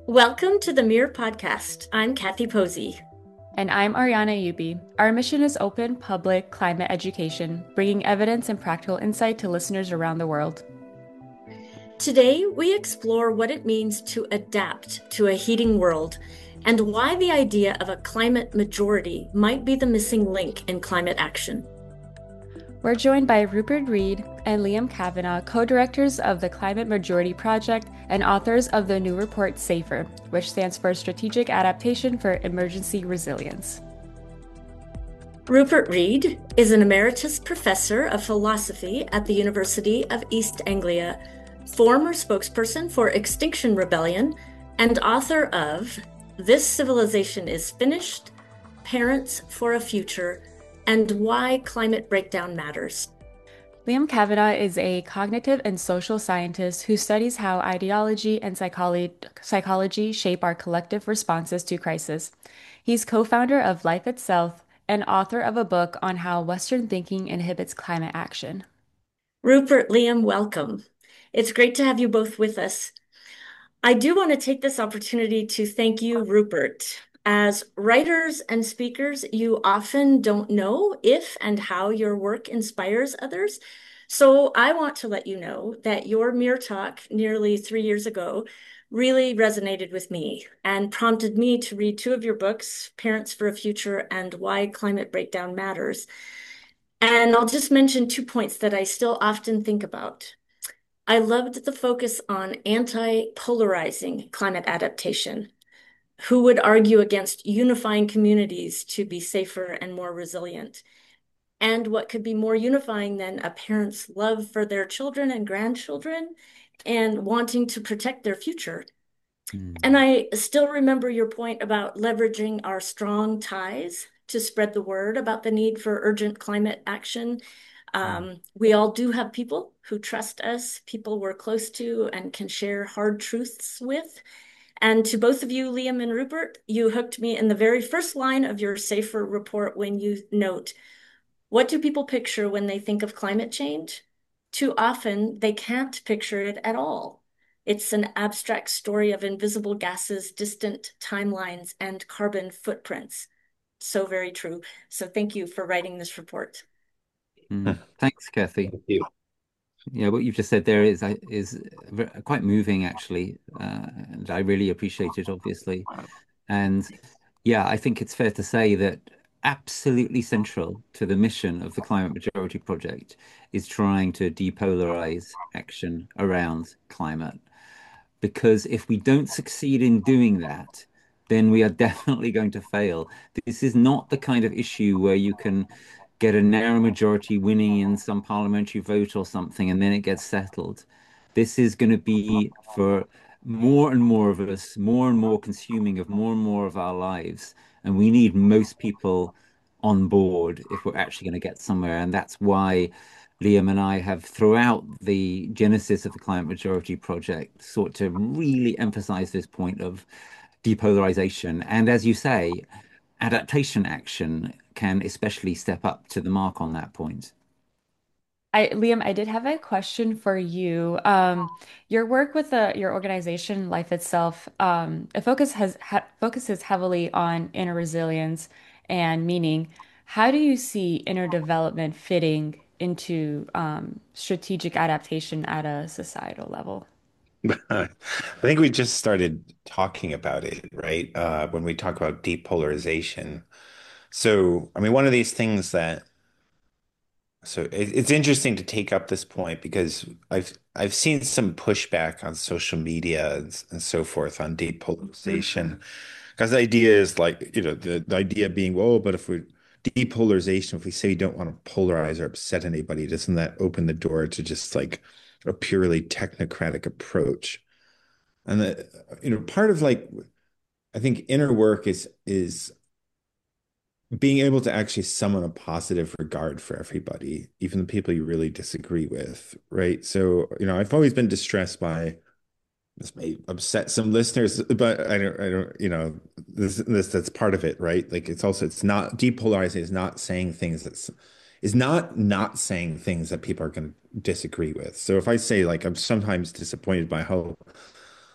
Welcome to the Mirror Podcast. I'm Kathy Posey. And I'm Ariana Yubi. Our mission is open, public climate education, bringing evidence and practical insight to listeners around the world. Today, we explore what it means to adapt to a heating world and why the idea of a climate majority might be the missing link in climate action. We're joined by Rupert Read and Liam Kavanagh, co-directors of the Climate Majority Project and authors of the new report SAFER, which stands for Strategic Adaptation for Emergency Resilience. Rupert Read is an emeritus professor of philosophy at the University of East Anglia, former spokesperson for Extinction Rebellion, and author of This Civilization is Finished, Parents for a Future, and Why Climate Breakdown Matters. Liam Kavanagh is a cognitive and social scientist who studies how ideology and psychology shape our collective responses to crisis. He's co-founder of Life Itself and author of a book on how Western thinking inhibits climate action. Rupert, Liam, welcome. It's great to have you both with us. I do want to take this opportunity to thank you, Rupert. As writers and speakers, you often don't know if and how your work inspires others. So I want to let you know that your Mere Talk nearly 3 years ago really resonated with me and prompted me to read two of your books, Parents for a Future and Why Climate Breakdown Matters. And I'll just mention 2 points that I still often think about. I loved the focus on anti-polarizing climate adaptation. Who would argue against unifying communities to be safer and more resilient? And what could be more unifying than a parent's love for their children and grandchildren and wanting to protect their future? And Mm. I still remember your point about leveraging our strong ties to spread the word about the need for urgent climate action. We all do have people who trust us, people we're close to and can share hard truths with. And to both of you, Liam and Rupert, you hooked me in the very first line of your SAFER report when you note, what do people picture when they think of climate change? Too often, they can't picture it at all. It's an abstract story of invisible gases, distant timelines, and carbon footprints. So very true. So thank you for writing this report. Thanks, Kathy. Thank you. Yeah, what you've just said there is quite moving, actually, and I really appreciate it, obviously. And yeah, I think it's fair to say that absolutely central to the mission of the Climate Majority Project is trying to depolarize action around climate. Because if we don't succeed in doing that, then we are definitely going to fail. This is not the kind of issue where you can get a narrow majority winning in some parliamentary vote or something and then it gets settled. This is going to be for more and more of us, more and more consuming of more and more of our lives. And we need most people on board if we're actually going to get somewhere. And that's why Liam and I have, throughout the genesis of the Climate Majority Project, sought to really emphasize this point of depolarization. And as you say, adaptation action can especially step up to the mark on that point. Liam, I did have a question for you. Your work with your organization, Life Itself, focuses heavily on inner resilience and meaning. How do you see inner development fitting into strategic adaptation at a societal level? I think we just started talking about it, right? When we talk about depolarization. So, I mean, one of these things that it's interesting to take up this point because I've seen some pushback on social media and so forth on depolarization. Because the idea is like, the idea being, well, but if we depolarization, if we say you don't want to polarize or upset anybody, doesn't that open the door to just like a purely technocratic approach? And part of like I think inner work is being able to actually summon a positive regard for everybody, even the people you really disagree with, right? So, I've always been distressed by this may upset some listeners, but this that's part of it, right? Like it's not depolarizing is not saying things is not saying things that people are going to disagree with. So if I say like I'm sometimes disappointed by how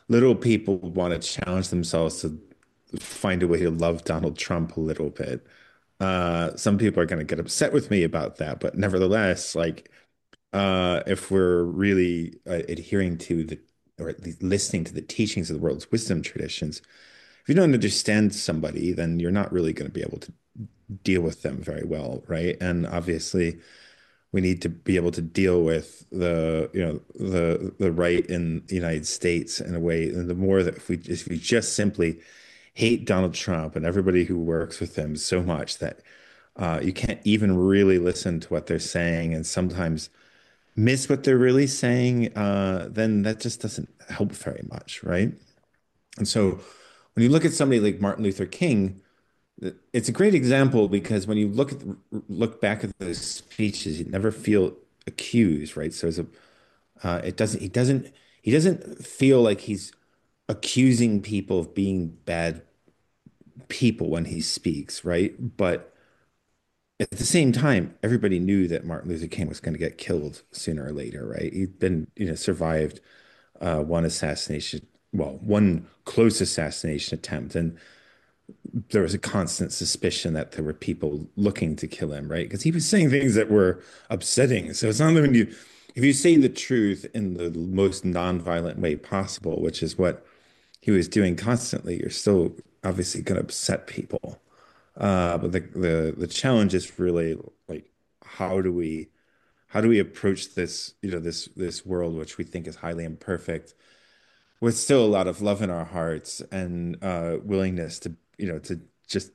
little people want to challenge themselves to find a way to love Donald Trump a little bit. Some people are going to get upset with me about that, but nevertheless, like if we're really adhering to the, or at least listening to the teachings of the world's wisdom traditions, if you don't understand somebody, then you're not really going to be able to deal with them very well, right? And obviously, we need to be able to deal with the right in the United States in a way. And the more that if we just simply hate Donald Trump and everybody who works with him so much that you can't even really listen to what they're saying, and sometimes miss what they're really saying, then that just doesn't help very much, right? And so when you look at somebody like Martin Luther King, it's a great example because when you look back at those speeches, you never feel accused, right? So it doesn't he doesn't feel like he's accusing people of being bad people when he speaks, right? But at the same time, everybody knew that Martin Luther King was going to get killed sooner or later, right? He'd been, survived one assassination, well, one close assassination attempt, and there was a constant suspicion that there were people looking to kill him, right? Because he was saying things that were upsetting. So it's not that if you say the truth in the most nonviolent way possible, which is what he was doing constantly, you're still obviously going to upset people. But the challenge is really like how do we how do we approach this, this world which we think is highly imperfect with still a lot of love in our hearts and willingness to, to just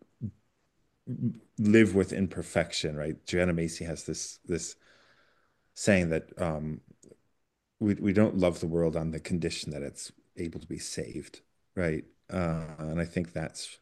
live with imperfection, right? Joanna Macy has this saying that we don't love the world on the condition that it's able to be saved, right? And I think that's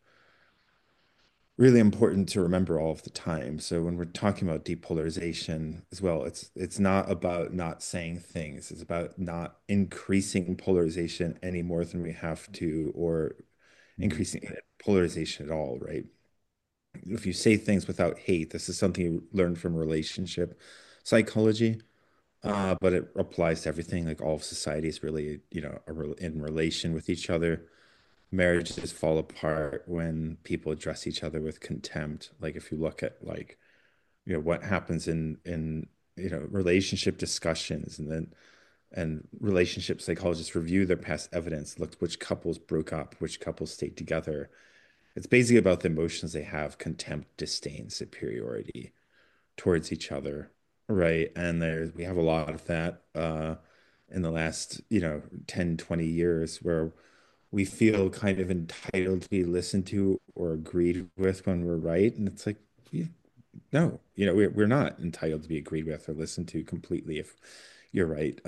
really important to remember all of the time. So when we're talking about depolarization as well, it's not about not saying things. It's about not increasing polarization any more than we have to, or Mm. increasing polarization at all, right? If you say things without hate, this is something you learn from relationship psychology, but it applies to everything. Like all of society is really, in relation with each other. Marriages fall apart when people address each other with contempt. Like if you look at like, what happens in relationship discussions, and then relationship psychologists review their past evidence, looked which couples broke up, which couples stayed together. It's basically about the emotions they have: contempt, disdain, superiority towards each other, right? And we have a lot of that in the last, 10, 20 years, where we feel kind of entitled to be listened to or agreed with when we're right. And it's like, no, we're not entitled to be agreed with or listened to completely if you're right.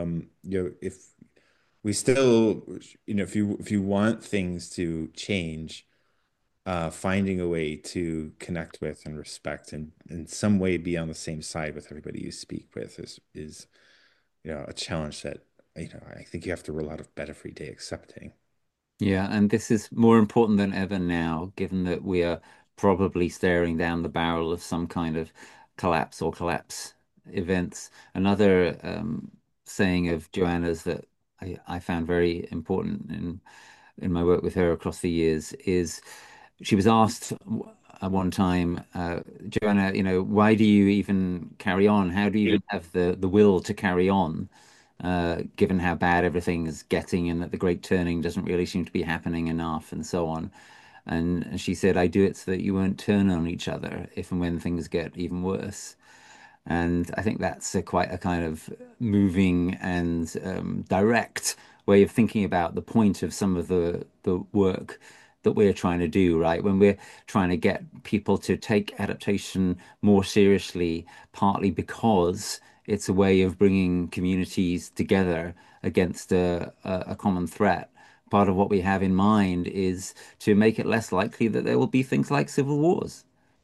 If we still, if you want things to change, finding a way to connect with and respect and in some way be on the same side with everybody you speak with is a challenge that I think you have to roll out of bed every day accepting. Yeah, and this is more important than ever now, given that we are probably staring down the barrel of some kind of collapse or collapse events. Another saying of Joanna's that I found very important in my work with her across the years is she was asked at one time, Joanna, why do you even carry on? How do you even have the will to carry on? Given how bad everything is getting and that the great turning doesn't really seem to be happening enough and so on. And she said, I do it so that you won't turn on each other if and when things get even worse. And I think that's quite a kind of moving and direct way of thinking about the point of some of the work that we're trying to do, right? When we're trying to get people to take adaptation more seriously, partly because it's a way of bringing communities together against a common threat. Part of what we have in mind is to make it less likely that there will be things like civil wars.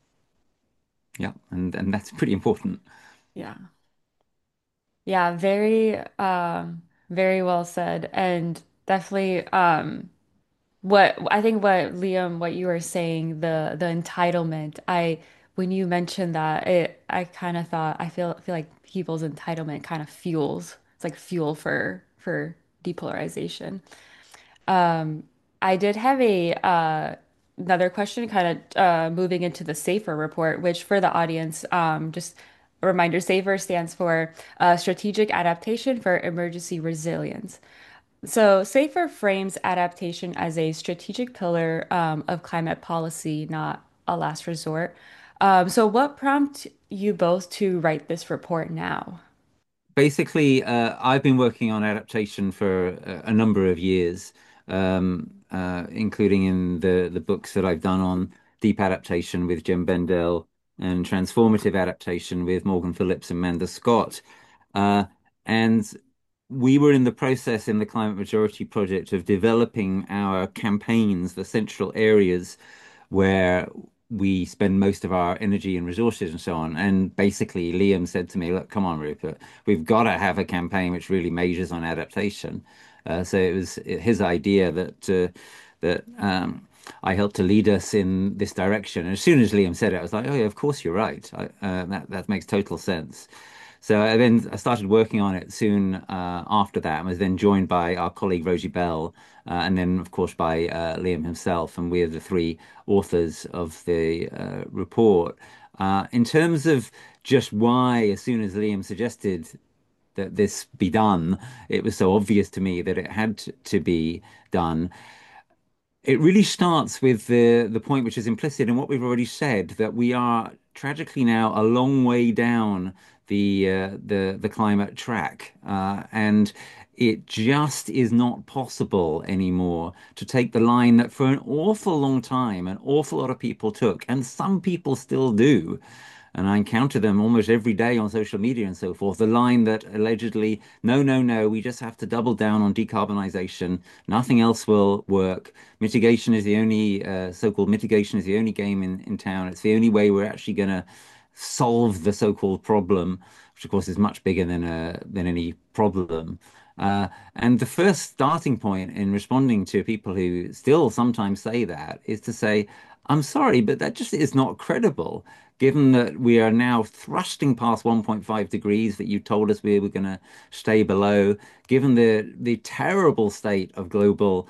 Yeah, and that's pretty important. Yeah. Yeah, very very well said. And definitely what I think what Liam, what you were saying, the entitlement, I when you mentioned that, I kind of thought I feel like people's entitlement kind of fuels. It's like fuel for depolarization. Um, I did have a another question, kind of moving into the SAFER report, which for the audience, just a reminder, SAFER stands for Strategic Adaptation for Emergency Resilience. So SAFER frames adaptation as a strategic pillar of climate policy, not a last resort. So what prompted you both to write this report now? Basically, I've been working on adaptation for a number of years, including in the books that I've done on deep adaptation with Jim Bendell and transformative adaptation with Morgan Phillips and Manda Scott. Uh, and we were in the process in the Climate Majority Project of developing our campaigns, the central areas where we spend most of our energy and resources and so on. And basically, Liam said to me, "Look, come on, Rupert, we've got to have a campaign which really majors on adaptation." So it was his idea that I helped to lead us in this direction. And as soon as Liam said it, I was like, "Oh yeah, of course you're right. That makes total sense." So I started working on it soon after that, and was then joined by our colleague Rosie Bell, and then of course by Liam himself, and we're the three authors of the report. In terms of just why, as soon as Liam suggested that this be done, it was so obvious to me that it had to be done. It really starts with the point which is implicit in what we've already said, that we are tragically now a long way down the climate track, and it just is not possible anymore to take the line that for an awful long time an awful lot of people took, and some people still do, and I encounter them almost every day on social media and so forth. The line that allegedly, no, no, no, we just have to double down on decarbonization. Nothing else will work. Mitigation is the only, so-called mitigation is the only game in town. It's the only way we're actually going to solve the so-called problem, which of course is much bigger than any problem. And the first starting point in responding to people who still sometimes say that is to say, I'm sorry, but that just is not credible, given that we are now thrusting past 1.5 degrees that you told us we were going to stay below, given the terrible state of global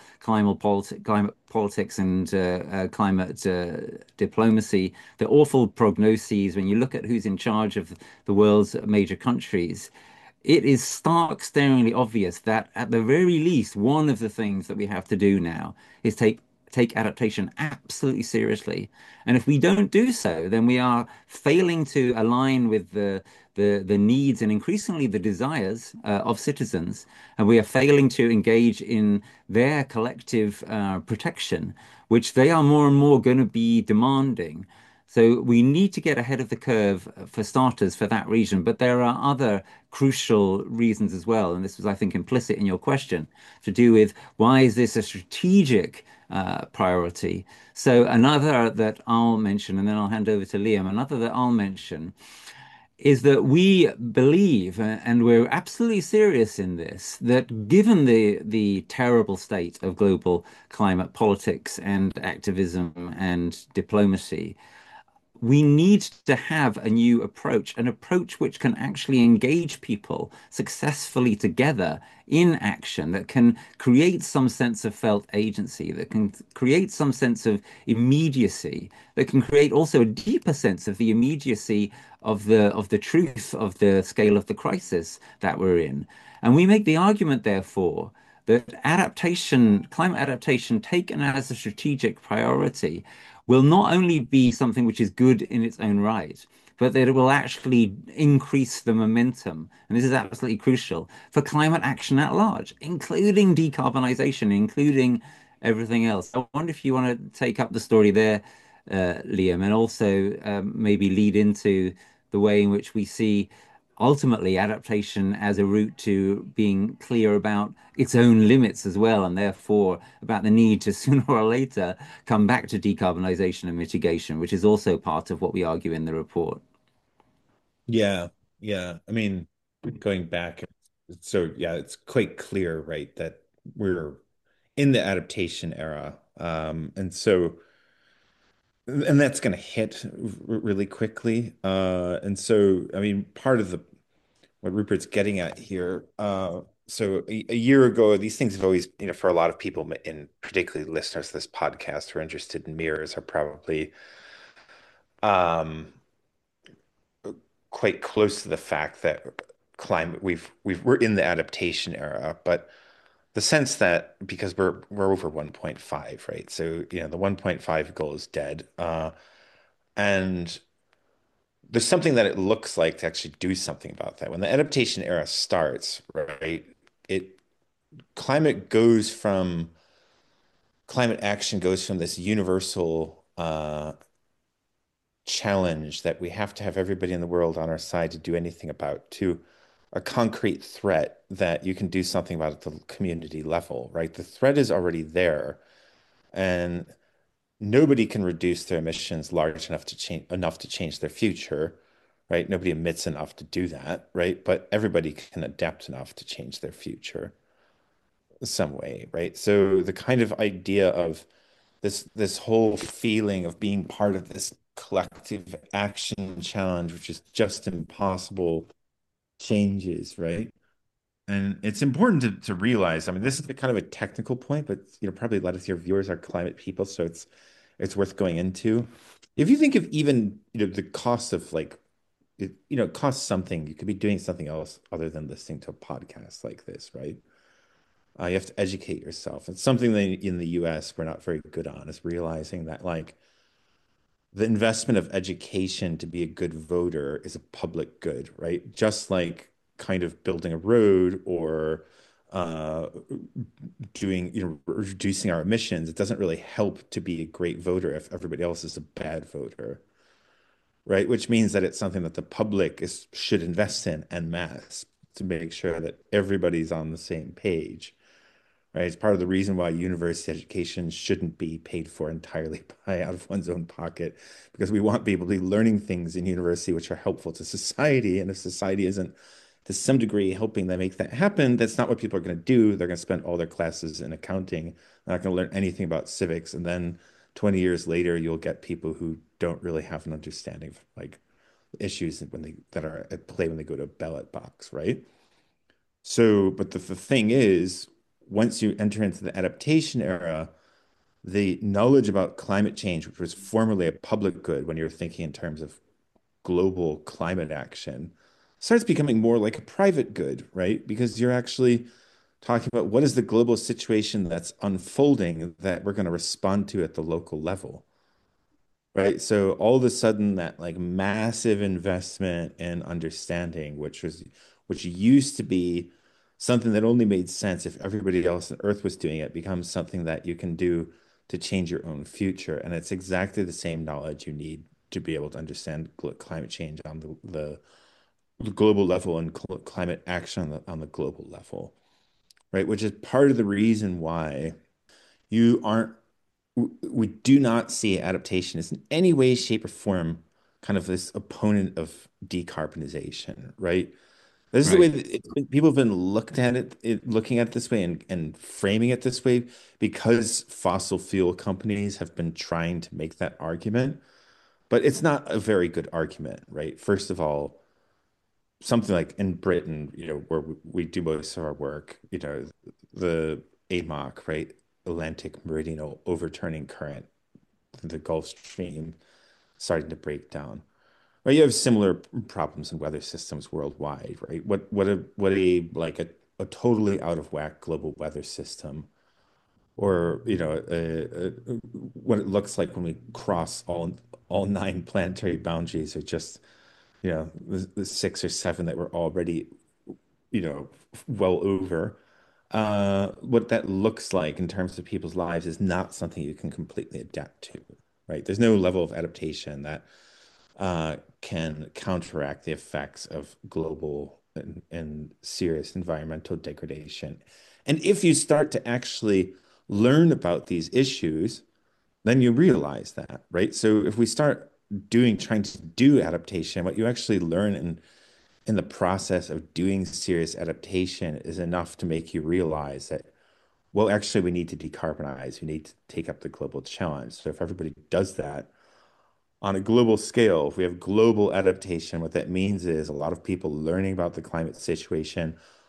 climate politics and climate diplomacy, the awful prognoses when you look at who's in charge of the world's major countries. It is stark, staringly obvious that at the very least, one of the things that we have to do now is take adaptation absolutely seriously. And if we don't do so, then we are failing to align with the needs and increasingly the desires of citizens, and we are failing to engage in their collective protection, which they are more and more going to be demanding. So we need to get ahead of the curve for starters for that reason. But there are other crucial reasons as well. And this was, I think, implicit in your question to do with why is this a strategic priority? So another that I'll mention, and then I'll hand over to Liam, another that I'll mention is that we believe, and we're absolutely serious in this, that given the terrible state of global climate politics and activism and diplomacy, we need to have a new approach, an approach which can actually engage people successfully together in action, that can create some sense of felt agency, that can create some sense of immediacy, that can create also a deeper sense of the immediacy of the truth of the scale of the crisis that we're in. And we make the argument, therefore, that adaptation, climate adaptation taken as a strategic priority, will not only be something which is good in its own right, but that it will actually increase the momentum. And this is absolutely crucial for climate action at large, including decarbonization, including everything else. I wonder if you want to take up the story there, Liam, and also maybe lead into the way in which we see ultimately adaptation as a route to being clear about its own limits as well, and therefore about the need to sooner or later come back to decarbonization and mitigation, which is also part of what we argue in the report. Yeah, yeah. I mean, going back, so yeah, it's quite clear, right, that we're in the adaptation era. And that's going to hit really quickly. And so, I mean, part of the what Rupert's getting at here, so a year ago, these things have always, for a lot of people, and particularly listeners to this podcast who are interested in mirrors, are probably um, quite close to the fact that climate we're in the adaptation era, but the sense that because we're over 1.5, right? So, the 1.5 goal is dead. And there's something that it looks like to actually do something about that. When the adaptation era starts, right, it climate goes from climate action goes from this universal challenge that we have to have everybody in the world on our side to do anything about to a concrete threat that you can do something about at the community level, right? The threat is already there, and nobody can reduce their emissions large enough to change their future, right? Nobody emits enough to do that, right? But everybody can adapt enough to change their future some way, right? So the kind of idea of this whole feeling of being part of this collective action challenge, which is just impossible, changes, right? And it's important to realize, I mean, this is a kind of a technical point, but probably a lot of your viewers are climate people, so it's worth going into. If you think of even, the cost of like it costs something, you could be doing something else other than listening to a podcast like this, right? You have to educate yourself. It's something that in the US we're not very good on, is realizing that like the investment of education to be a good voter is a public good, right? Just like kind of building a road or uh, reducing our emissions. It doesn't really help to be a great voter if everybody else is a bad voter, right? Which means that it's something that the public should invest in en masse to make sure that everybody's on the same page, right? It's part of the reason why university education shouldn't be paid for entirely by out of one's own pocket, because we want people to be learning things in university which are helpful to society. And if society isn't to some degree helping them make that happen, that's not what people are going to do. They're going to spend all their classes in accounting. They're not going to learn anything about civics. And then 20 years later, you'll get people who don't really have an understanding of like issues that are at play when they go to a ballot box, right? So, but the thing is, once you enter into the adaptation era, the knowledge about climate change, which was formerly a public good when you're thinking in terms of global climate action, starts becoming more like a private good, right? Because you're actually talking about what is the global situation that's unfolding that we're going to respond to at the local level. Right. So all of a sudden that like massive investment in understanding, which used to be something that only made sense if everybody else on Earth was doing it, becomes something that you can do to change your own future. And it's exactly the same knowledge you need to be able to understand climate change on the global level and climate action on the global level, right? Which is part of the reason why you aren't we do not see adaptation as in any way, shape, or form kind of this opponent of decarbonization, right? This is the way Right. that people have been looking at it this way and framing it this way because fossil fuel companies have been trying to make that argument. But it's not a very good argument, right? First of all, something like in Britain, where we do most of our work, the AMOC, right? Atlantic Meridional Overturning Current, the Gulf Stream starting to break down. Right, you have similar problems in weather systems worldwide, right? What a like a totally out of whack global weather system, or what it looks like when we cross all nine planetary boundaries, or just the six or seven that we're already well over. What that looks like in terms of people's lives is not something you can completely adapt to, right? There's no level of adaptation that can counteract the effects of global and serious environmental degradation. And if you start to actually learn about these issues, then you realize that, right? So if we start trying to do adaptation, what you actually learn in the process of doing serious adaptation is enough to make you realize that, well, actually, we need to decarbonize. We need to take up the global challenge. So if everybody does that, on a global scale, if we have global adaptation, what that means is a lot of people learning about the climate situation,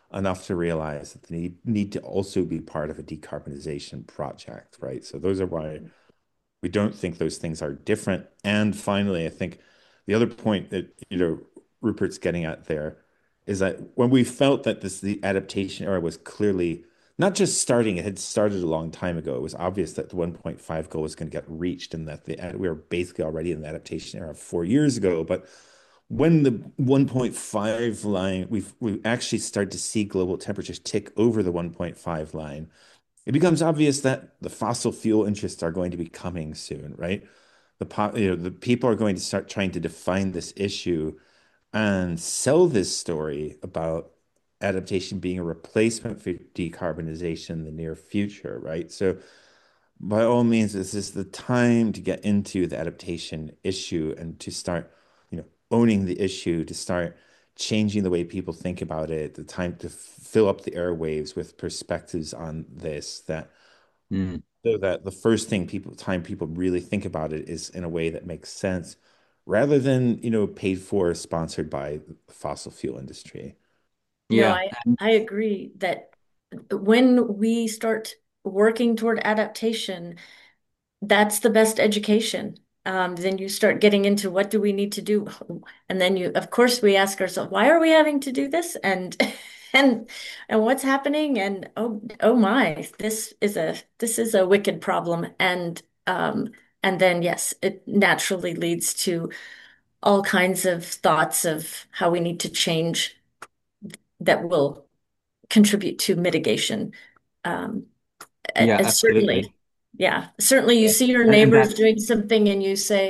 enough to realize that they need to also be part of a decarbonization project, right? So those are why we don't think those things are different. And finally, I think the other point that, Rupert's getting at there is that when we felt that the adaptation era was clearly not just starting, it had started a long time ago. It was obvious that the 1.5 goal was going to get reached and that we were basically already in the adaptation era 4 years ago. But when the 1.5 line, we actually started to see global temperatures tick over the 1.5 line, it becomes obvious that the fossil fuel interests are going to be coming soon, right? The people are going to start trying to define this issue and sell this story about adaptation being a replacement for decarbonization in the near future, right? So by all means, this is the time to get into the adaptation issue and to start, owning the issue, to start changing the way people think about it, the time to fill up the airwaves with perspectives on this, that Mm. so that the first time people really think about it is in a way that makes sense rather than, paid for, sponsored by the fossil fuel industry. No, Yeah. I agree that when we start working toward adaptation, that's the best education. Then you start getting into what do we need to do, and then of course, we ask ourselves, why are we having to do this, and and and what's happening, and oh my, this is a wicked problem, and then yes, it naturally leads to all kinds of thoughts of how we need to change that will contribute to mitigation. Um, Yeah, absolutely. certainly, yeah, certainly you Yeah. see your And neighbors that doing something and you say,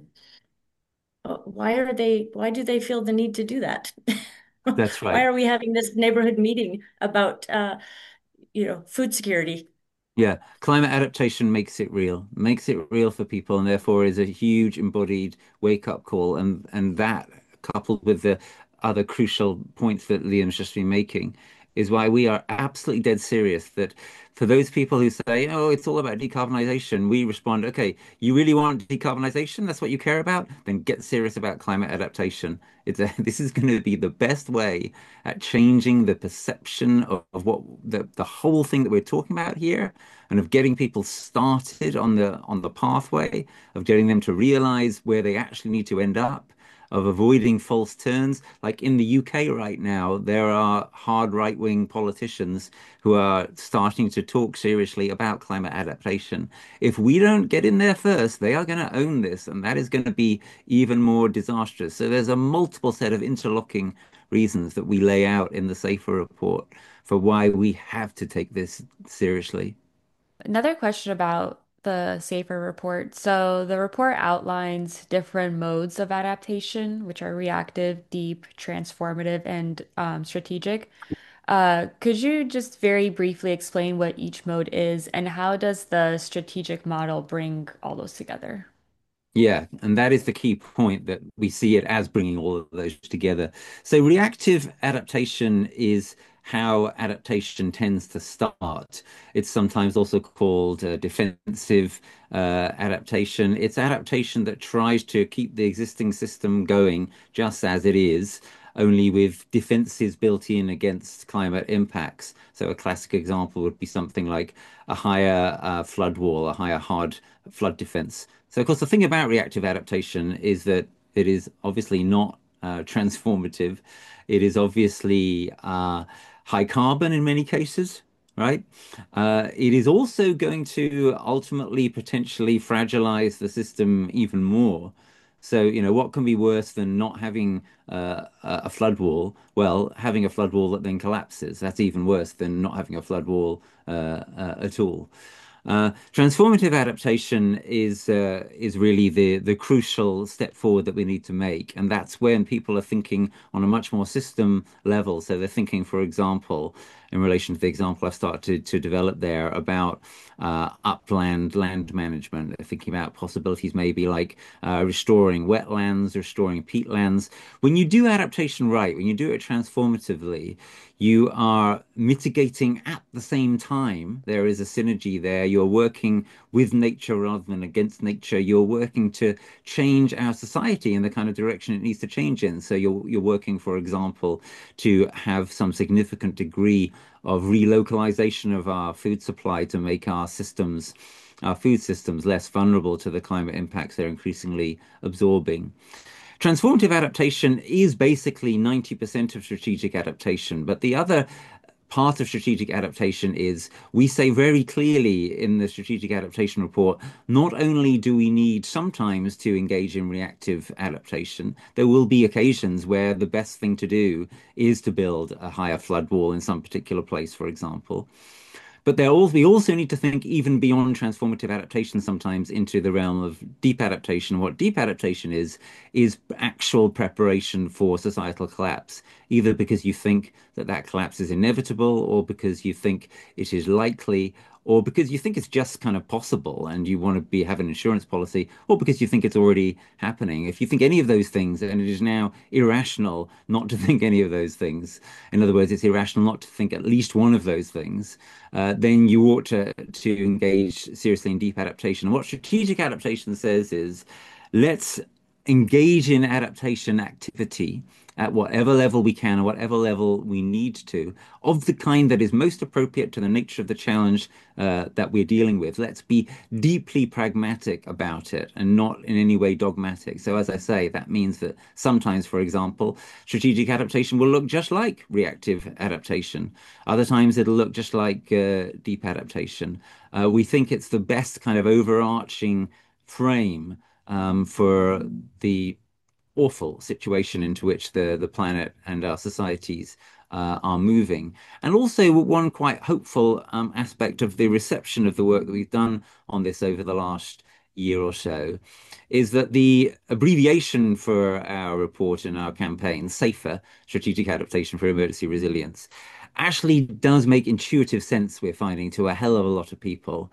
why do they feel the need to do that? that's Why right. are we having this neighborhood meeting about, food security? Yeah, climate adaptation makes it real for people, and therefore is a huge embodied wake-up call. And that, coupled with the other crucial points that Liam's just been making, is why we are absolutely dead serious that for those people who say, "Oh, it's all about decarbonization," we respond, "Okay, you really want decarbonization? That's what you care about? Then get serious about climate adaptation. This is going to be the best way at changing the perception of what the whole thing that we're talking about here, and of getting people started on the pathway, of getting them to realize where they actually need to end up, of avoiding false turns. Like in the UK right now, there are hard right-wing politicians who are starting to talk seriously about climate adaptation. If we don't get in there first, they are going to own this, and that is going to be even more disastrous. So there's a multiple set of interlocking reasons that we lay out in the SAFER report for why we have to take this seriously. Another question about the SAFER report. So the report outlines different modes of adaptation, which are reactive, deep, transformative, and strategic. Could you just very briefly explain what each mode is and how does the strategic model bring all those together? Yeah, and that is the key point that we see it as bringing all of those together. So reactive adaptation is how adaptation tends to start. It's sometimes also called defensive adaptation. It's adaptation that tries to keep the existing system going just as it is, only with defenses built in against climate impacts. So a classic example would be something like a higher flood wall, a higher hard flood defense. So, of course, the thing about reactive adaptation is that it is obviously not transformative. It is obviously high carbon in many cases, right? It is also going to ultimately potentially fragilize the system even more. So, what can be worse than not having a flood wall? Well, having a flood wall that then collapses. That's even worse than not having a flood wall at all. Transformative adaptation is really the crucial step forward that we need to make, and that's when people are thinking on a much more system level. So they're thinking, for example, in relation to the example I've started to develop there about upland land management. They're thinking about possibilities maybe like restoring wetlands, restoring peatlands. When you do adaptation right, when you do it transformatively, You are mitigating at the same time. There is a synergy there. You're working with nature rather than against nature. You're working to change our society in the kind of direction it needs to change in. So you're working, for example, to have some significant degree of relocalization of our food supply to make our food systems less vulnerable to the climate impacts they're increasingly absorbing. Transformative adaptation is basically 90% of strategic adaptation, but the other part of strategic adaptation is we say very clearly in the strategic adaptation report, not only do we need sometimes to engage in reactive adaptation, there will be occasions where the best thing to do is to build a higher flood wall in some particular place, for example. But we also need to think even beyond transformative adaptation sometimes into the realm of deep adaptation. What deep adaptation is actual preparation for societal collapse, either because you think that that collapse is inevitable, or because you think it is likely, or because you think it's just kind of possible and you want to have an insurance policy, or because you think it's already happening. If you think any of those things, and it is now irrational not to think any of those things, in other words, it's irrational not to think at least one of those things, then you ought to engage seriously in deep adaptation. And what strategic adaptation says is, let's engage in adaptation activity at whatever level we can or whatever level we need to, of the kind that is most appropriate to the nature of the challenge that we're dealing with. Let's be deeply pragmatic about it and not in any way dogmatic. So, as I say, that means that sometimes, for example, strategic adaptation will look just like reactive adaptation. Other times it'll look just like deep adaptation. We think it's the best kind of overarching frame for the awful situation into which the planet and our societies are moving. And also, one quite hopeful aspect of the reception of the work that we've done on this over the last year or so is that the abbreviation for our report and our campaign, SAFER, Strategic Adaptation for Emergency Resilience, actually does make intuitive sense, we're finding, to a hell of a lot of people.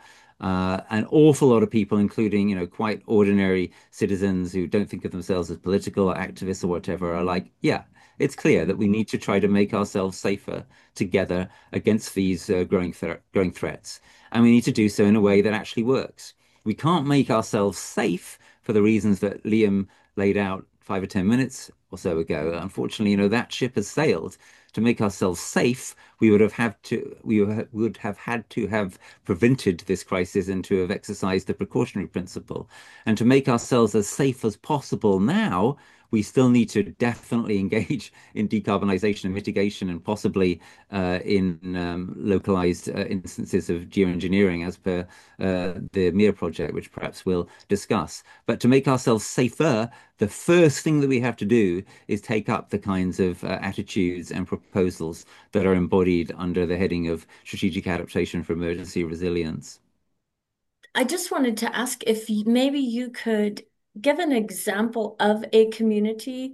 An awful lot of people, including, quite ordinary citizens who don't think of themselves as political or activists or whatever, are like, yeah, it's clear that we need to try to make ourselves safer together against these growing threats. And we need to do so in a way that actually works. We can't make ourselves safe for the reasons that Liam laid out 5 or 10 minutes or so ago. Unfortunately, that ship has sailed. To make ourselves safe, we would have had to have prevented this crisis and to have exercised the precautionary principle. And to make ourselves as safe as possible now, we still need to definitely engage in decarbonization and mitigation, and possibly in localized instances of geoengineering, as per the MIR project, which perhaps we'll discuss. But to make ourselves safer, the first thing that we have to do is take up the kinds of attitudes and proposals that are embodied under the heading of strategic adaptation for emergency resilience. I just wanted to ask if maybe you could give an example of a community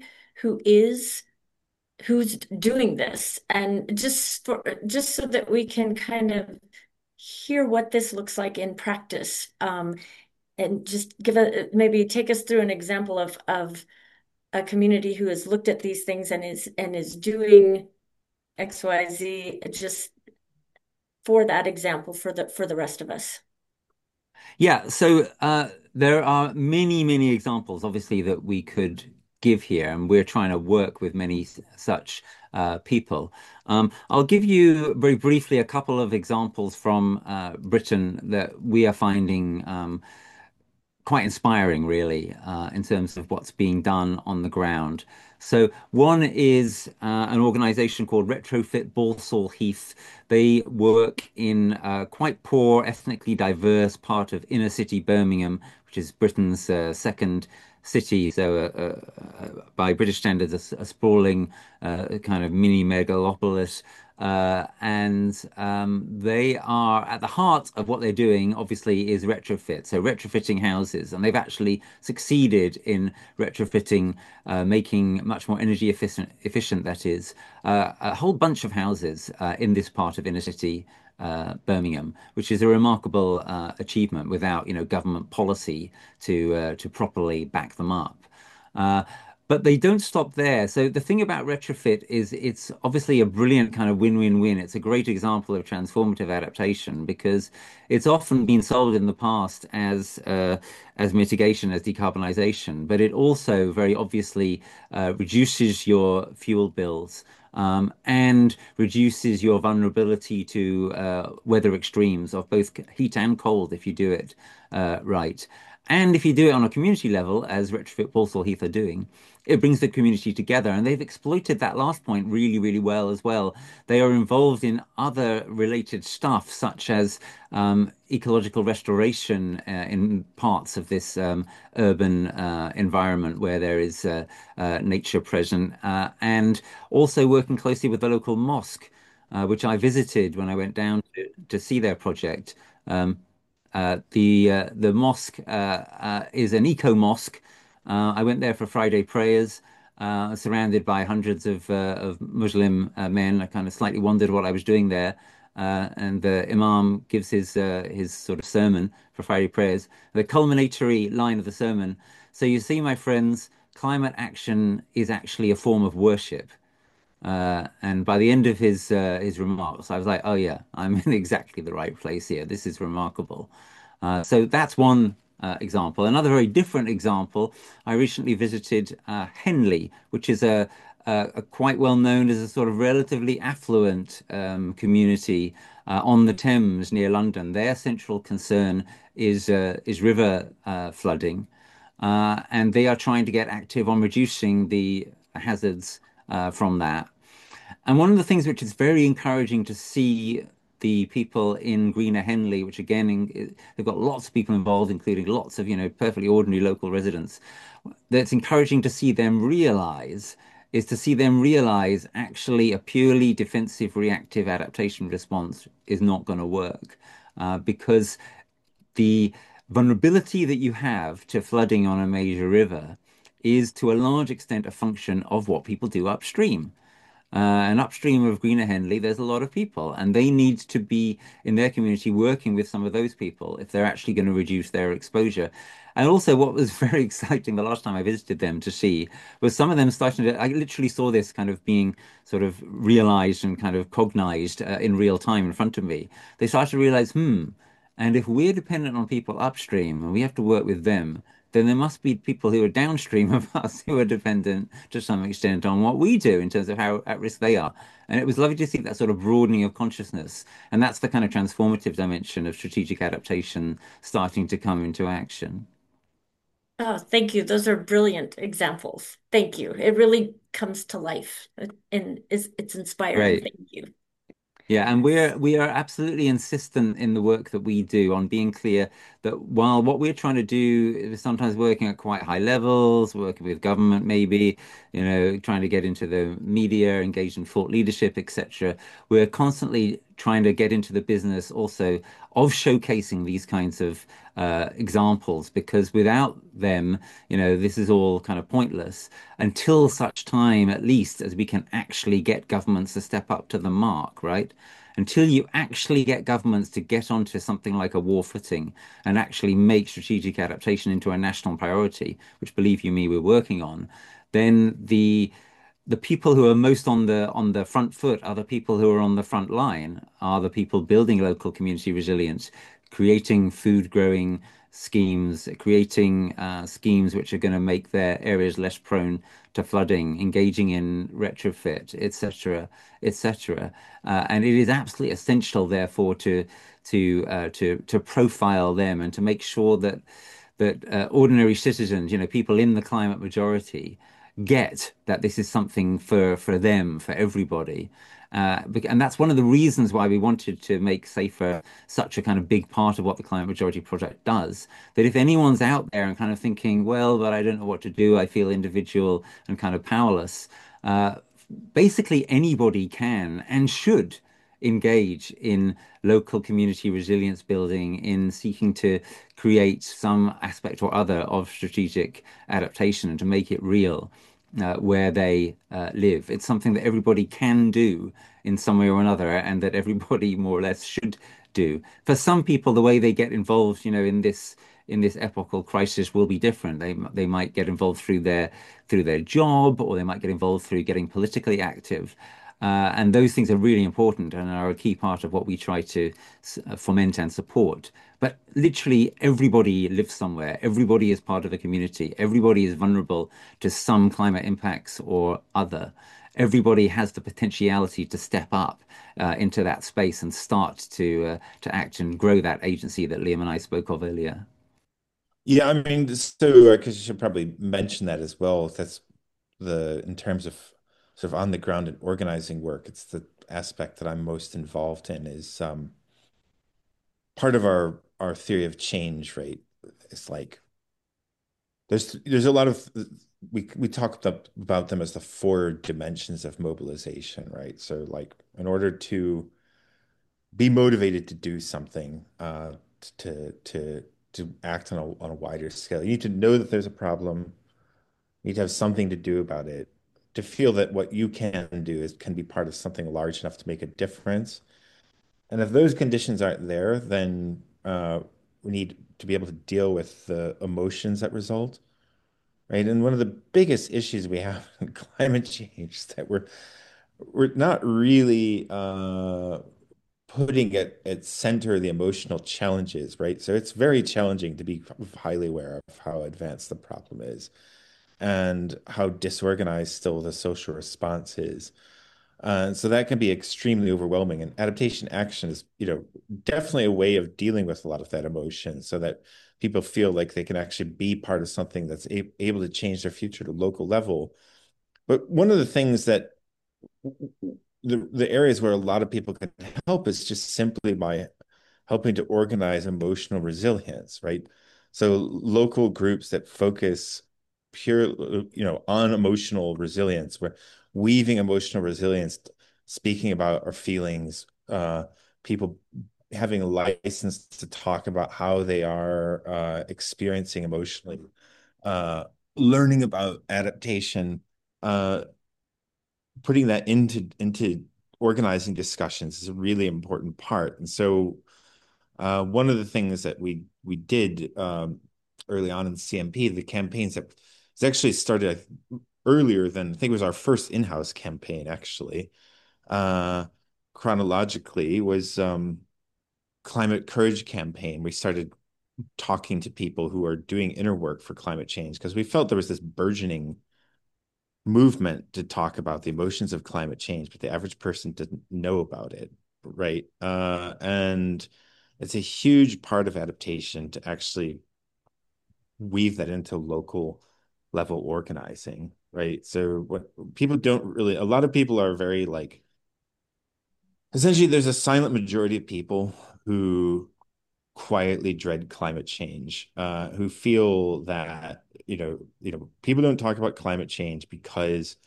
who's doing this, and just so that we can kind of hear what this looks like in practice, and just maybe take us through an example of a community who has looked at these things and is doing XYZ, just for that example for the rest of us. Yeah, so there are many, many examples, obviously, that we could give here, and we're trying to work with many such people. I'll give you very briefly a couple of examples from Britain that we are finding quite inspiring, really, in terms of what's being done on the ground. So one is an organization called Retrofit Balsall Heath. They work in a quite poor, ethnically diverse part of inner city Birmingham, which is Britain's second city. So by British standards, a sprawling kind of mini megalopolis. And they are at the heart of what they're doing, obviously, is retrofit. So retrofitting houses, and they've actually succeeded in retrofitting, making much more energy efficient, that is, a whole bunch of houses in this part of inner city Birmingham, which is a remarkable achievement without, government policy to properly back them up. But they don't stop there. So the thing about retrofit is it's obviously a brilliant kind of win-win-win. It's a great example of transformative adaptation because it's often been sold in the past as mitigation, as decarbonization, but it also very obviously reduces your fuel bills. And reduces your vulnerability to weather extremes of both heat and cold if you do it right. And if you do it on a community level, as Retrofit Walsall Heath are doing, it brings the community together. And they've exploited that last point really, really well as well. They are involved in other related stuff, such as ecological restoration in parts of this urban environment where there is nature present, and also working closely with the local mosque, which I visited when I went down to see their project. Um, the mosque is an eco mosque. I went there for Friday prayers, surrounded by hundreds of Muslim men. I kind of slightly wondered what I was doing there. And the Imam gives his sort of sermon for Friday prayers. The culminatory line of the sermon. So you see, my friends, climate action is actually a form of worship. And by the end of his remarks, I was like, "Oh yeah, I'm in exactly the right place here. This is remarkable." So that's one example. Another very different example. I recently visited Henley, which is a quite well known as a sort of relatively affluent community on the Thames near London. Their central concern is river flooding, and they are trying to get active on reducing the hazards from that. And one of the things which is very encouraging to see the people in Greener Henley, which again, they've got lots of people involved, including lots of, perfectly ordinary local residents. That's encouraging to see them realize is to see them realize actually a purely defensive reactive adaptation response is not going to work because the vulnerability that you have to flooding on a major river is to a large extent a function of what people do upstream. And upstream of Greener Henley, there's a lot of people, and they need to be in their community working with some of those people if they're actually going to reduce their exposure. And also, what was very exciting the last time I visited them to see was some of them starting to, I literally saw this kind of being sort of realized and kind of cognized in real time in front of me. They started to realize, and if we're dependent on people upstream and we have to work with them, then there must be people who are downstream of us who are dependent to some extent on what we do in terms of how at risk they are. And it was lovely to see that sort of broadening of consciousness. And that's the kind of transformative dimension of strategic adaptation starting to come into action. Oh, thank you. Those are brilliant examples. Thank you. It really comes to life and it's inspiring. Great. Thank you. Yeah, and we are absolutely insistent in the work that we do on being clear that while what we're trying to do is sometimes working at quite high levels, working with government maybe, trying to get into the media, engaged in thought leadership, etc., we're constantly trying to get into the business also of showcasing these kinds of examples because without them, this is all kind of pointless until such time, at least, as we can actually get governments to step up to the mark, right? Until you actually get governments to get onto something like a war footing and actually make strategic adaptation into a national priority, which believe you me, we're working on, then the people who are most on the front foot are the people who are on the front line, are the people building local community resilience, creating food growing schemes, creating schemes which are going to make their areas less prone to flooding, engaging in retrofit, etc., etc. And it is absolutely essential, therefore, to profile them and to make sure that ordinary citizens, people in the climate majority, get that this is something for them, for everybody. And that's one of the reasons why we wanted to make Safer such a kind of big part of what the Climate Majority Project does. That if anyone's out there and kind of thinking, well, but I don't know what to do, I feel individual and kind of powerless, basically anybody can and should engage in local community resilience building, in seeking to create some aspect or other of strategic adaptation and to make it real where they live. It's something that everybody can do in some way or another, and that everybody more or less should do. For some people, the way they get involved, in this in this epochal crisis will be different. They might get involved through their job, or they might get involved through getting politically active. And those things are really important and are a key part of what we try to foment and support. But literally, everybody lives somewhere. Everybody is part of a community. Everybody is vulnerable to some climate impacts or other. Everybody has the potentiality to step up into that space and start to act and grow that agency that Liam and I spoke of earlier. Yeah, I mean, so because you should probably mention that as well. That's the in terms of sort of on the ground and organizing work. It's the aspect that I'm most involved in is part of our theory of change, right? It's like there's a lot of we talk about them as the four dimensions of mobilization, right? So like in order to be motivated to do something, to act on a wider scale, you need to know that there's a problem. You need to have something to do about it. To feel that what you can do is can be part of something large enough to make a difference. And if those conditions aren't there, then we need to be able to deal with the emotions that result, right? And one of the biggest issues we have in climate change is that we're not really putting at center the emotional challenges, right? So it's very challenging to be highly aware of how advanced the problem is and how disorganized still the social response is. So that can be extremely overwhelming. And adaptation action is, definitely a way of dealing with a lot of that emotion so that people feel like they can actually be part of something that's able to change their future to local level. But one of the things that the areas where a lot of people can help is just simply by helping to organize emotional resilience, right? So local groups that focus pure, on emotional resilience, we're weaving emotional resilience, speaking about our feelings, people having a license to talk about how they are experiencing emotionally, uh, learning about adaptation, uh, putting that into organizing discussions is a really important part. And so one of the things that we did early on in CMP, the campaigns that it's actually started earlier than I think it was our first in-house campaign actually. Uh, Chronologically was Climate Courage campaign. We started talking to people who are doing inner work for climate change because we felt there was this burgeoning movement to talk about the emotions of climate change, but the average person didn't know about it, right? And it's a huge part of adaptation to actually weave that into local level organizing, right? So what people don't really, a lot of people are very like, essentially, there's a silent majority of people who quietly dread climate change, who feel that, people don't talk about climate change because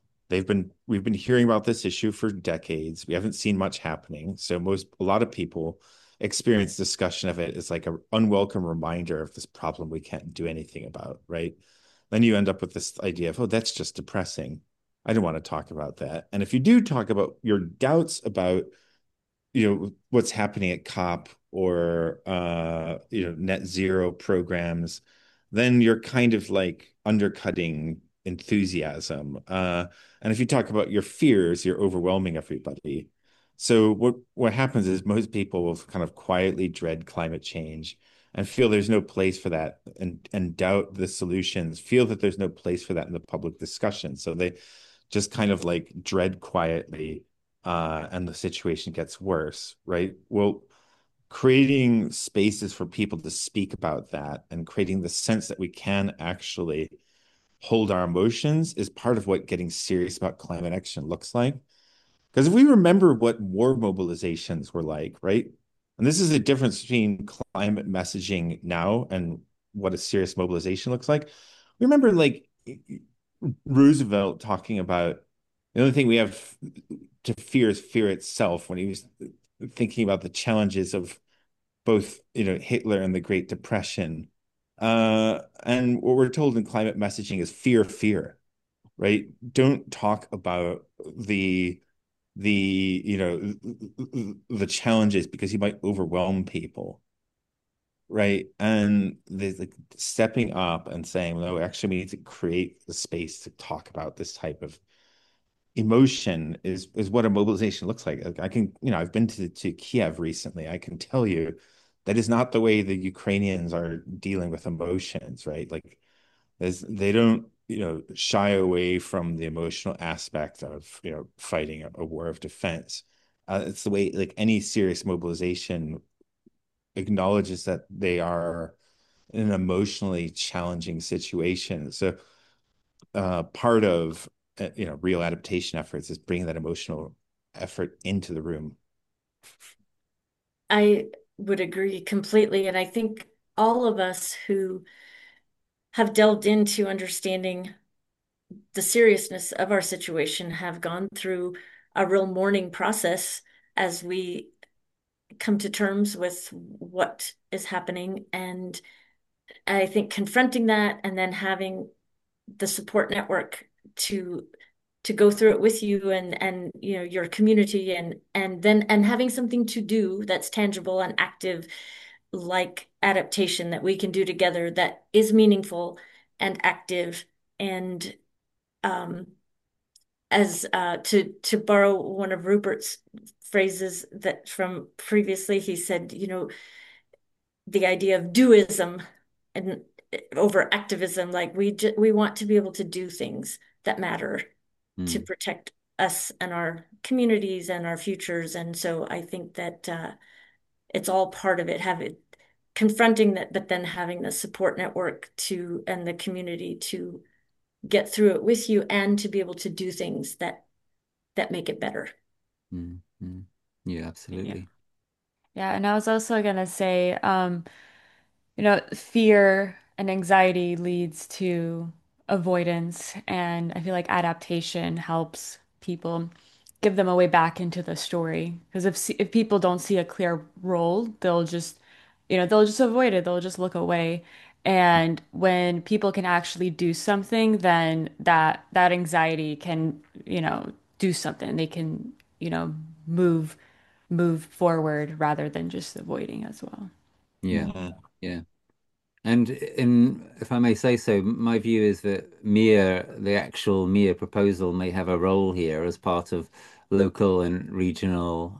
we've been hearing about this issue for decades. We haven't seen much happening. So a lot of people experience discussion of it as like an unwelcome reminder of this problem we can't do anything about, right? Then you end up with this idea of, oh, that's just depressing. I don't want to talk about that. And if you do talk about your doubts about, what's happening at COP or net zero programs, then you're kind of like undercutting enthusiasm. And if you talk about your fears, you're overwhelming everybody. So what happens is most people will kind of quietly dread climate change and feel there's no place for that and doubt the solutions, feel that there's no place for that in the public discussion. So they just kind of like dread quietly, and the situation gets worse, right? Well, creating spaces for people to speak about that and creating the sense that we can actually hold our emotions is part of what getting serious about climate action looks like. Because if we remember what war mobilizations were like, right? And this is the difference between climate messaging now and what a serious mobilization looks like. Remember, like Roosevelt talking about the only thing we have to fear is fear itself when he was thinking about the challenges of both, Hitler and the Great Depression. And what we're told in climate messaging is fear, fear, right? Don't talk about the challenges because you might overwhelm people, right? And there's like stepping up and saying, no, actually, we need to create the space to talk about this type of emotion is what a mobilization looks like. I can, I've been to Kiev recently. I can tell you that is not the way the Ukrainians are dealing with emotions, right? Like they don't, shy away from the emotional aspect of, fighting a war of defense. It's the way like any serious mobilization acknowledges that they are in an emotionally challenging situation. So part of real adaptation efforts is bringing that emotional effort into the room. I would agree completely. And I think all of us who have delved into understanding the seriousness of our situation have gone through a real mourning process as we come to terms with what is happening. And I think confronting that and then having the support network to go through it with you and your community and having something to do that's tangible and active like adaptation that we can do together that is meaningful and active and um as to borrow one of Rupert's phrases that from previously he said, the idea of doism and over activism, like we want to be able to do things that matter to Mm, protect us and our communities and our futures. And so I think that it's all part of it, have it confronting that, but then having the support network to and the community to get through it with you and to be able to do things that make it better. mm. Yeah, Yeah. absolutely. Yeah, and I was also gonna say, fear and anxiety leads to avoidance, and I feel like adaptation helps people give them a way back into the story. Because if people don't see a clear role, they'll just avoid it. They'll just look away. And when people can actually do something, then that anxiety can, do something. They can, you know, move move forward rather than just avoiding as well. Yeah, Yeah. yeah. And if I may say so, my view is that the actual MIA proposal may have a role here as part of local and regional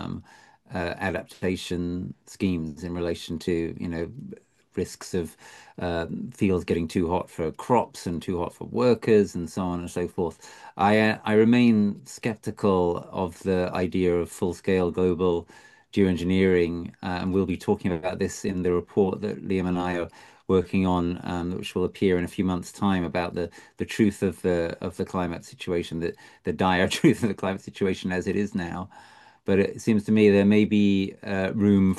adaptation schemes in relation to, risks of fields getting too hot for crops and too hot for workers and so on and so forth. I remain skeptical of the idea of full-scale global geoengineering, and we'll be talking about this in the report that Liam and I are working on, which will appear in a few months' time, about the truth of the climate situation, the dire truth of the climate situation as it is now. But it seems to me there may be room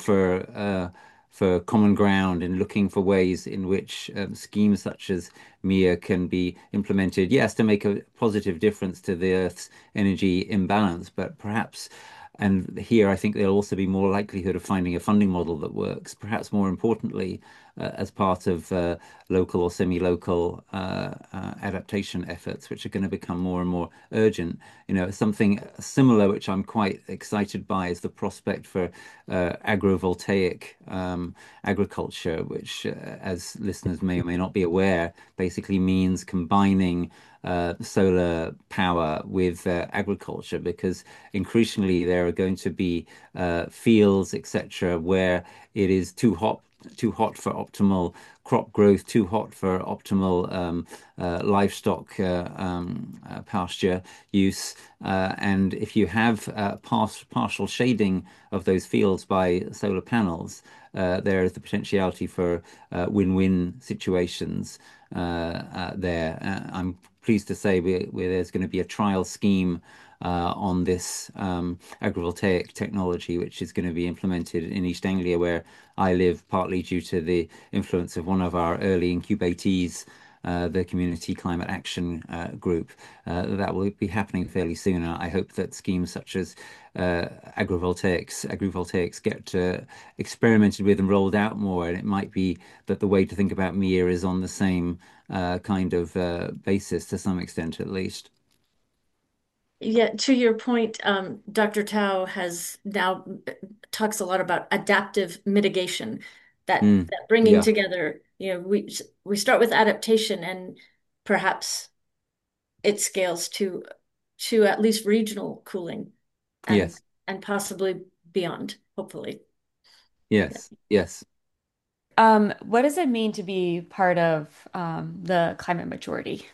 for common ground in looking for ways in which schemes such as MIA can be implemented. Yes, to make a positive difference to the Earth's energy imbalance, but perhaps. And here, I think there'll also be more likelihood of finding a funding model that works. Perhaps more importantly, as part of local or semi-local adaptation efforts, which are going to become more and more urgent. Something similar, which I'm quite excited by, is the prospect for agrovoltaic agriculture, which, as listeners may or may not be aware, basically means combining solar power with agriculture, because increasingly there are going to be fields, etc., where it is too hot for optimal crop growth, too hot for optimal livestock pasture use. And if you have partial shading of those fields by solar panels, there is the potentiality for win-win situations there. I'm pleased to say there's going to be a trial scheme on this agrivoltaic technology, which is going to be implemented in East Anglia, where I live, partly due to the influence of one of our early incubatees, the Community Climate Action Group. That will be happening fairly soon. And I hope that schemes such as agrivoltaics get experimented with and rolled out more. And it might be that the way to think about MIA is on the same kind of basis to some extent, at least. Yeah, to your point, Dr. Tao has now talks a lot about adaptive mitigation. Mm. that bringing Yeah. together, we start with adaptation and perhaps it scales to at least regional cooling and Yes. possibly beyond, hopefully. Yeah. Yes. Yes. What does it mean to be part of the climate majority?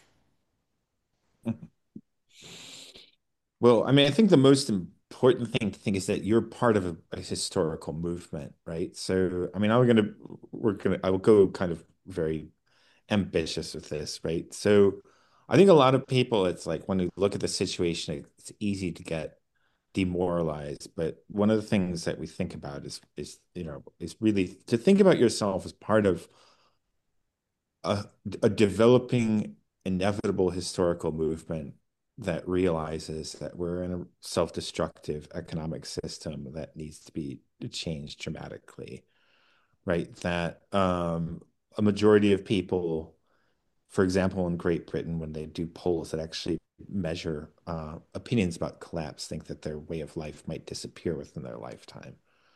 Well, I mean, I think the most important thing to think is that you're part of a historical movement, right? So, I mean, I will go kind of very ambitious with this, right? So, I think a lot of people, it's like when we look at the situation, it's easy to get demoralized. But one of the things that we think about is really to think about yourself as part of a, a developing inevitable historical movement that realizes that we're in a self-destructive economic system that needs to be changed dramatically, right? That a majority of people, for example, in Great Britain, when they do polls that actually measure opinions about collapse, think that their way of life might disappear within their lifetime.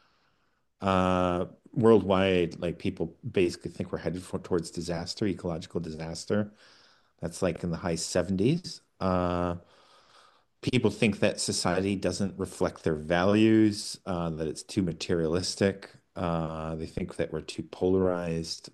Worldwide, like people basically think we're headed towards disaster, ecological disaster. That's like in the high 70s. People think that society doesn't reflect their values, that it's too materialistic. They think that we're too polarized.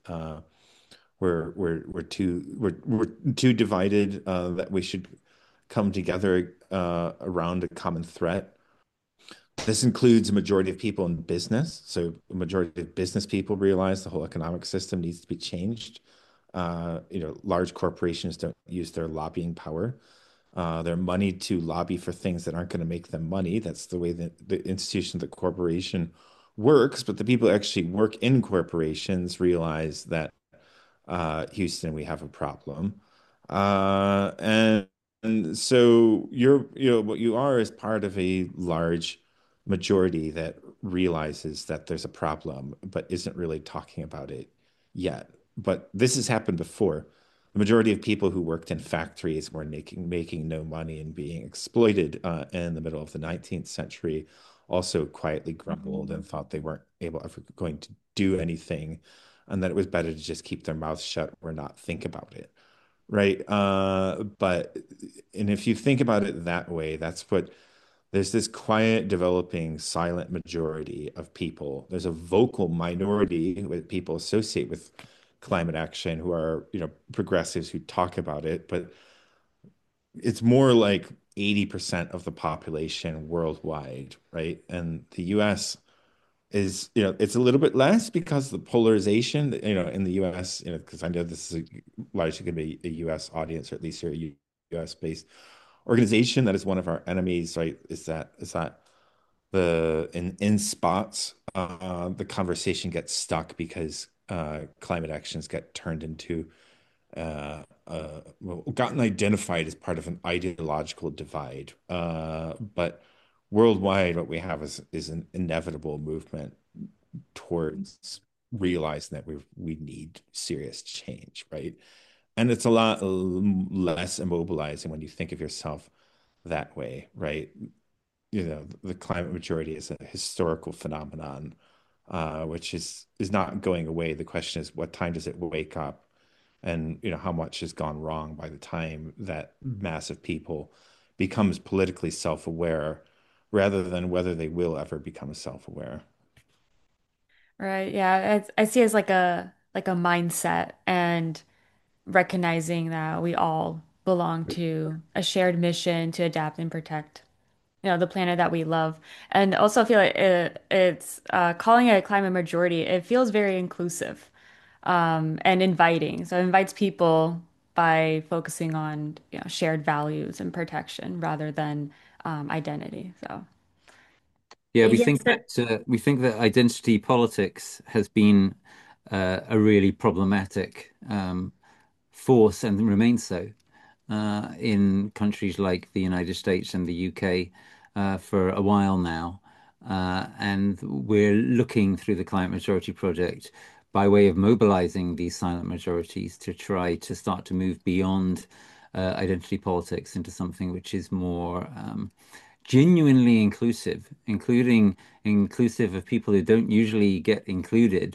We're too divided. That we should come together around a common threat. This includes a majority of people in business. So a majority of business people realize the whole economic system needs to be changed. Large corporations don't use their lobbying power, their money to lobby for things that aren't going to make them money. That's the way that the institution of the corporation works. But the people who actually work in corporations realize that Houston, we have a problem. And so what you are is part of a large majority that realizes that there's a problem, but isn't really talking about it yet. But this has happened before. The majority of people who worked in factories were making no money and being exploited in the middle of the 19th century also quietly grumbled and thought they weren't able ever going to do anything and that it was better to just keep their mouths shut or not think about it, right? And if you think about it that way, there's this quiet, developing, silent majority of people. There's a vocal minority that people associate with climate action who are, progressives who talk about it, but it's more like 80% of the population worldwide, right? And the US is, it's a little bit less because of the polarization, in the US, because I know this is largely going to be a US audience, or at least here, a US based organization that is one of our enemies, right? Is that in spots, the conversation gets stuck because climate actions get turned into well, gotten identified as part of an ideological divide. But worldwide, what we have is an inevitable movement towards realizing that we need serious change, right? And it's a lot less immobilizing when you think of yourself that way, right? The climate majority is a historical phenomenon, which is not going away. The question is, what time does it wake up? And how much has gone wrong by the time that mass of people becomes politically self-aware, rather than whether they will ever become self-aware. Right. Yeah. I see it as like a mindset and recognizing that we all belong to a shared mission to adapt and protect, the planet that we love. And also I feel like it's calling it a climate majority, it feels very inclusive and inviting. So it invites people by focusing on, shared values and protection rather than identity. So Yeah, Yes, we think that identity politics has been a really problematic force and remains so in countries like the United States and the UK for a while now. And we're looking through the Climate Majority Project by way of mobilizing these silent majorities to try to start to move beyond identity politics into something which is more genuinely inclusive, including inclusive of people who don't usually get included,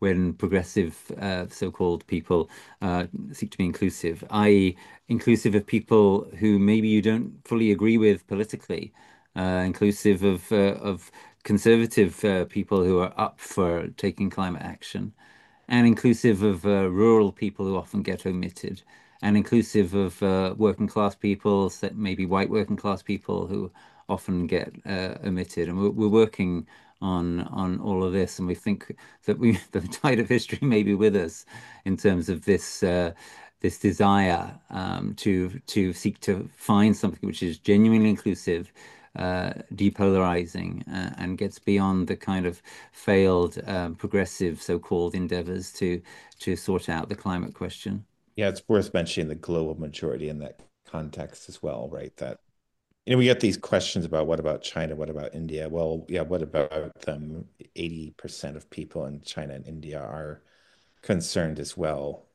when progressive so-called people seek to be inclusive, i.e., inclusive of people who maybe you don't fully agree with politically, inclusive of conservative people who are up for taking climate action, and inclusive of rural people who often get omitted, and inclusive of working class people, maybe white working class people who often get omitted. And we're working on all of this, and we think that the tide of history may be with us in terms of this desire to seek to find something which is genuinely inclusive, depolarizing, and gets beyond the kind of failed progressive so-called endeavors to sort out the climate question. Yeah, it's worth mentioning the global majority in that context as well, right? That we get these questions about what about China, what about India? Well, yeah, what about them? 80% of people in China and India are concerned as well.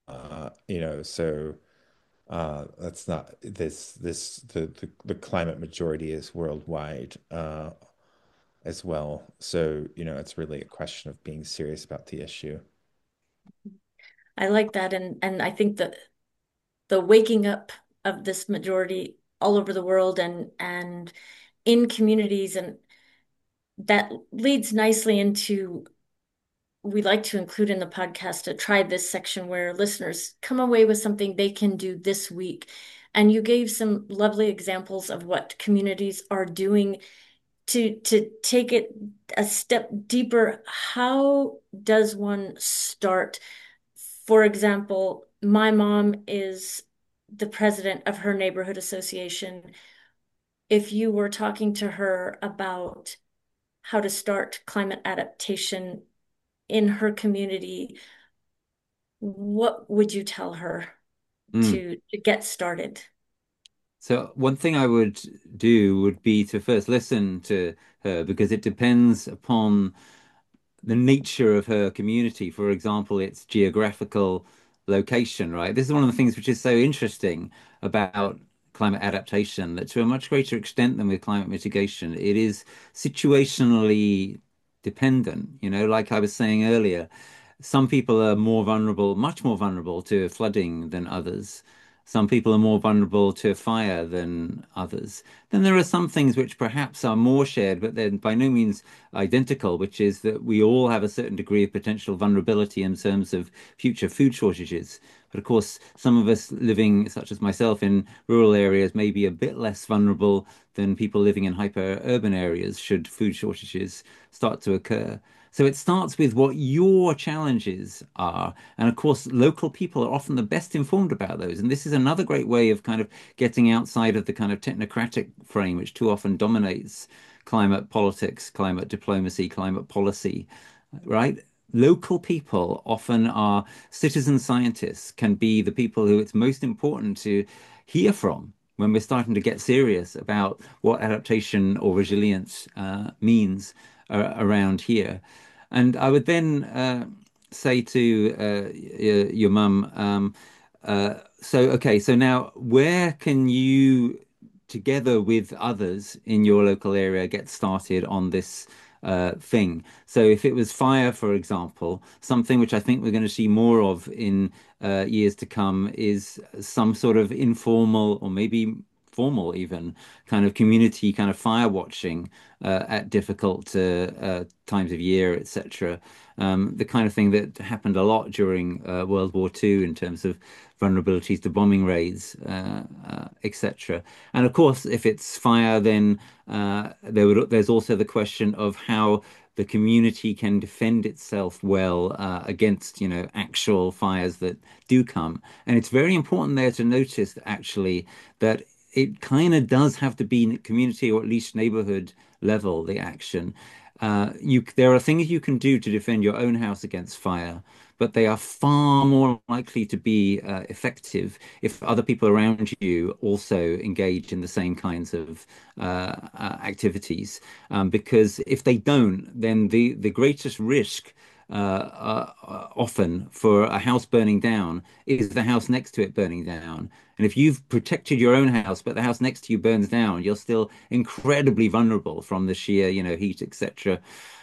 So that's not the climate majority is worldwide as well. So, it's really a question of being serious about the issue. I like that, and I think that the waking up of this majority all over the world and in communities, and that leads nicely into we like to include in the podcast a try this section where listeners come away with something they can do this week. And you gave some lovely examples of what communities are doing to take it a step deeper. How does one start? For example, my mom is the president of her neighborhood association. If you were talking to her about how to start climate adaptation in her community, what would you tell her Mm. to get started? So one thing I would do would be to first listen to her, because it depends upon the nature of her community. For example, its geographical location, right? This is one of the things which is so interesting about climate adaptation, that to a much greater extent than with climate mitigation, it is situationally dependent. Like I was saying earlier, some people are more vulnerable, much more vulnerable to flooding than others. Some people are more vulnerable to fire than others. Then there are some things which perhaps are more shared, but they're by no means identical, which is that we all have a certain degree of potential vulnerability in terms of future food shortages. But of course, some of us living, such as myself, in rural areas may be a bit less vulnerable than people living in hyper-urban areas should food shortages start to occur. So it starts with what your challenges are. And of course, local people are often the best informed about those. And this is another great way of kind of getting outside of the kind of technocratic frame, which too often dominates climate politics, climate diplomacy, climate policy, right? Local people often are citizen scientists, can be the people who it's most important to hear from when we're starting to get serious about what adaptation or resilience means around here. And I would then say to your mum, okay, so now where can you, together with others in your local area, get started on this thing? So if it was fire, for example, something which I think we're going to see more of in years to come is some sort of informal or maybe formal even kind of community kind of fire watching at difficult times of year, etc. The kind of thing that happened a lot during World War II in terms of vulnerabilities to bombing raids, etc. And of course, if it's fire, then there's also the question of how the community can defend itself well against, actual fires that do come. And it's very important there to notice actually that it kind of does have to be community or at least neighborhood level, the action. There are things you can do to defend your own house against fire, but they are far more likely to be effective if other people around you also engage in the same kinds of activities. Because if they don't, then the greatest risk often for a house burning down is the house next to it burning down. And if you've protected your own house, but the house next to you burns down, you're still incredibly vulnerable from the sheer, heat, etc.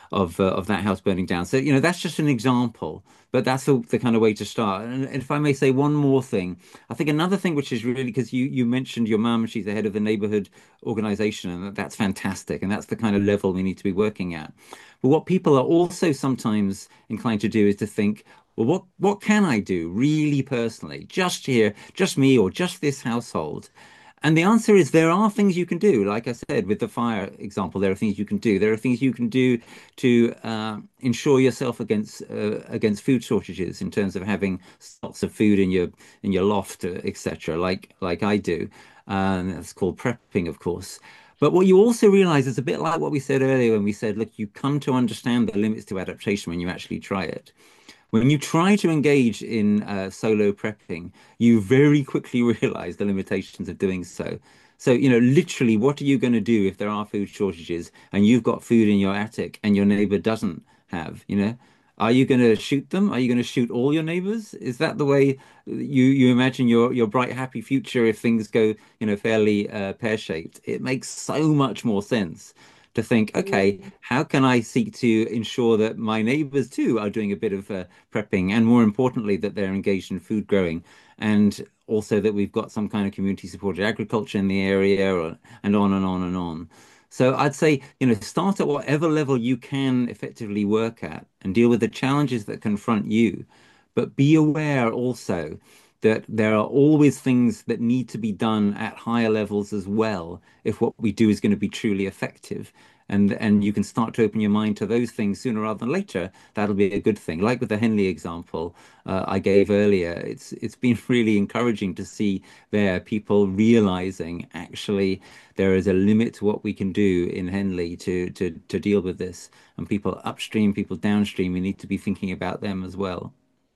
of that house burning down. So, that's just an example, but that's the kind of way to start. And if I may say one more thing, I think another thing which is really, because you mentioned your mum, she's the head of the neighborhood organization, and that's fantastic, and that's the kind of level we need to be working at. But what people are also sometimes inclined to do is to think, well, what can I do really personally, just here, just me, or just this household? And the answer is there are things you can do. Like I said, with the fire example, there are things you can do. There are things you can do to ensure yourself against food shortages in terms of having lots of food in your loft, etc. Like I do. That's called prepping, of course. But what you also realize is a bit like what we said earlier when we said, look, you come to understand the limits to adaptation when you actually try it. When you try to engage in solo prepping, you very quickly realize the limitations of doing so. So, literally, what are you going to do if there are food shortages and you've got food in your attic and your neighbor doesn't have, Are you going to shoot them? Are you going to shoot all your neighbors? Is that the way you imagine your bright, happy future if things go, fairly pear-shaped? It makes so much more sense to think, okay, how can I seek to ensure that my neighbors too are doing a bit of prepping, and more importantly, that they're engaged in food growing, and also that we've got some kind of community supported agriculture in the area, and on and on and on. So I'd say, start at whatever level you can effectively work at and deal with the challenges that confront you. But be aware also that there are always things that need to be done at higher levels as well if what we do is going to be truly effective. And you can start to open your mind to those things sooner rather than later. That'll be a good thing. Like with the Henley example I gave earlier, it's been really encouraging to see there people realizing actually there is a limit to what we can do in Henley to deal with this. And people upstream, people downstream, we need to be thinking about them as well.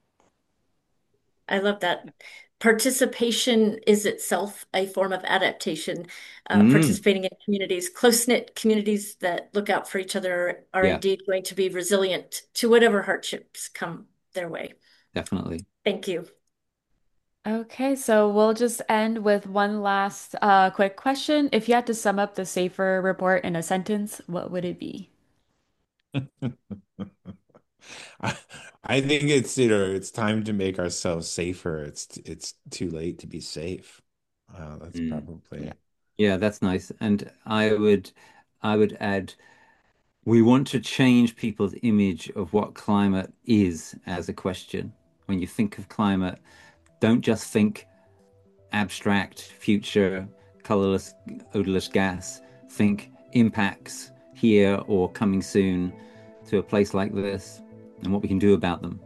I love that. Participation is itself a form of adaptation. Mm, Participating in communities, close-knit communities that look out for each other are yeah, indeed going to be resilient to whatever hardships come their way. definitely. Thank you. Okay, so we'll just end with one last quick question. If you had to sum up the SAFER report in a sentence, what would it be? I, I think it's time to make ourselves safer. It's too late to be safe. That's Mm. probably Yeah, that's nice. And I would add, we want to change people's image of what climate is as a question. When you think of climate, don't just think abstract, future, colorless, odorless gas. Think impacts here or coming soon to a place like this and what we can do about them.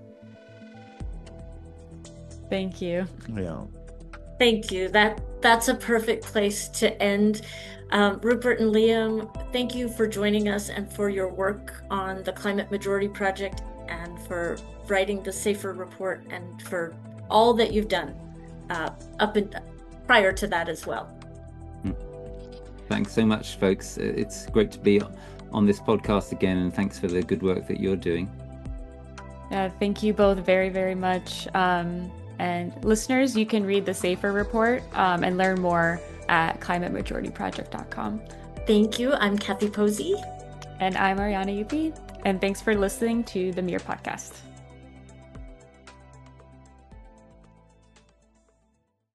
Thank you. yeah. Thank you. That's a perfect place to end. Rupert and Liam, thank you for joining us and for your work on the Climate Majority Project and for writing the SAFER report and for all that you've done up and prior to that as well. Thanks so much, folks. It's great to be on this podcast again, and thanks for the good work that you're doing. Thank you both very, very much. And listeners, you can read the SAFER report and learn more at climatemajorityproject.com. Thank you. I'm Kathy Posey. And I'm Ariana Yupi. And thanks for listening to the MIR podcast.